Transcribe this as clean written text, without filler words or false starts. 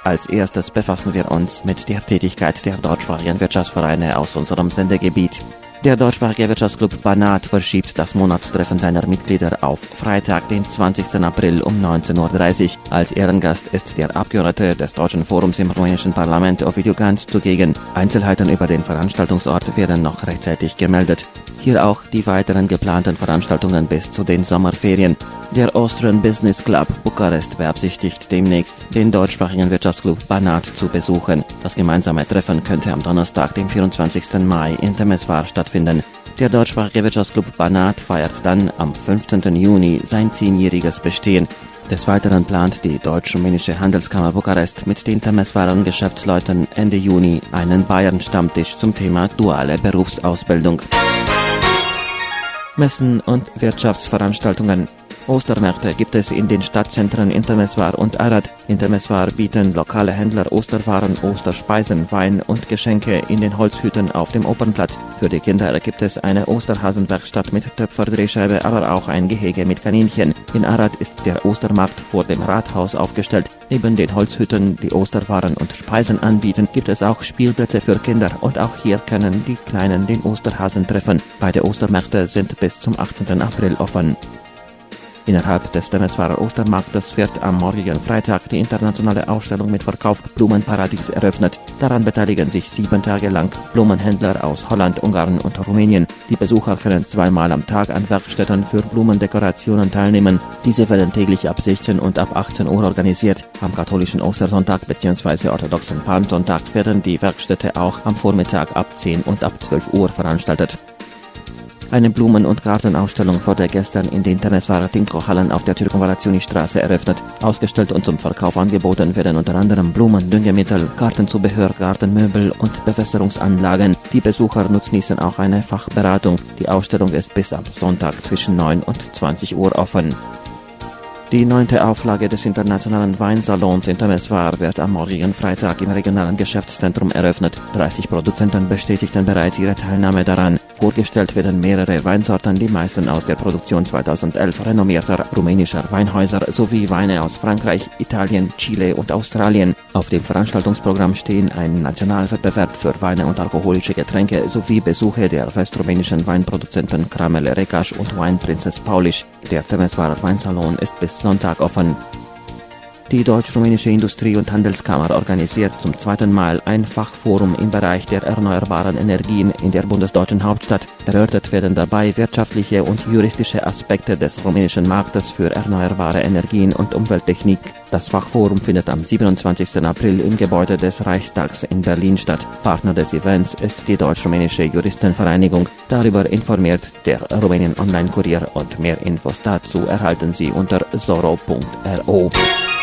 Als erstes befassen wir uns mit der Tätigkeit der deutschsprachigen Wirtschaftsvereine aus unserem Sendegebiet. Der deutschsprachige Wirtschaftsclub Banat verschiebt das Monatstreffen seiner Mitglieder auf Freitag, den 20. April um 19:30 Uhr. Als Ehrengast ist der Abgeordnete des Deutschen Forums im rumänischen Parlament Ovidiu Ganz zugegen. Einzelheiten über den Veranstaltungsort werden noch rechtzeitig gemeldet. Hier auch die weiteren geplanten Veranstaltungen bis zu den Sommerferien. Der Austrian Business Club Bukarest beabsichtigt demnächst, den deutschsprachigen Wirtschaftsclub Banat zu besuchen. Das gemeinsame Treffen könnte am Donnerstag, dem 24. Mai in Temesvar stattfinden. Der deutschsprachige Wirtschaftsclub Banat feiert dann am 15. Juni sein 10-jähriges Bestehen. Des Weiteren plant die Deutsch-Rumänische Handelskammer Bukarest mit den Temesvarer Geschäftsleuten Ende Juni einen Bayern-Stammtisch zum Thema duale Berufsausbildung. Messen und Wirtschaftsveranstaltungen. Ostermärkte gibt es in den Stadtzentren in Temesvar und Arad. In Temesvar bieten lokale Händler Osterwaren, Osterspeisen, Wein und Geschenke in den Holzhütten auf dem Opernplatz. Für die Kinder gibt es eine Osterhasenwerkstatt mit Töpferdrehscheibe, aber auch ein Gehege mit Kaninchen. In Arad ist der Ostermarkt vor dem Rathaus aufgestellt. Neben den Holzhütten, die Osterwaren und Speisen anbieten, gibt es auch Spielplätze für Kinder und auch hier können die Kleinen den Osterhasen treffen. Beide Ostermärkte sind bis zum 18. April offen. Innerhalb des Temesvarer Ostermarktes wird am morgigen Freitag die internationale Ausstellung mit Verkauf Blumenparadies eröffnet. Daran beteiligen sich 7 Tage lang Blumenhändler aus Holland, Ungarn und Rumänien. Die Besucher können 2-mal am Tag an Werkstätten für Blumendekorationen teilnehmen. Diese werden täglich ab 16 und ab 18 Uhr organisiert. Am katholischen Ostersonntag bzw. orthodoxen Palmsonntag werden die Werkstätte auch am Vormittag ab 10 und ab 12 Uhr veranstaltet. Eine Blumen- und Gartenausstellung wurde gestern in den Temesvarer Timko-Hallen auf der Circumvallationi-Straße eröffnet. Ausgestellt und zum Verkauf angeboten werden unter anderem Blumen, Düngemittel, Gartenzubehör, Gartenmöbel und Bewässerungsanlagen. Die Besucher nutzen auch eine Fachberatung. Die Ausstellung ist bis am Sonntag zwischen 9 und 20 Uhr offen. Die 9. Auflage des Internationalen Weinsalons in Temesvar wird am morgigen Freitag im regionalen Geschäftszentrum eröffnet. 30 Produzenten bestätigten bereits ihre Teilnahme daran. Vorgestellt werden mehrere Weinsorten, die meisten aus der Produktion 2011 renommierter rumänischer Weinhäuser sowie Weine aus Frankreich, Italien, Chile und Australien. Auf dem Veranstaltungsprogramm stehen ein Nationalwettbewerb für Weine und alkoholische Getränke sowie Besuche der westrumänischen Weinproduzenten Kramele Rekaș und Weinprinzess Paulisch. Der Temesvarer Weinsalon ist bis Sonntag offen. Die Deutsch-Rumänische Industrie- und Handelskammer organisiert zum 2. Mal ein Fachforum im Bereich der erneuerbaren Energien in der bundesdeutschen Hauptstadt. Erörtert werden dabei wirtschaftliche und juristische Aspekte des rumänischen Marktes für erneuerbare Energien und Umwelttechnik. Das Fachforum findet am 27. April im Gebäude des Reichstags in Berlin statt. Partner des Events ist die Deutsch-Rumänische Juristenvereinigung. Darüber informiert der Rumänien Online-Kurier und mehr Infos dazu erhalten Sie unter zoro.ro.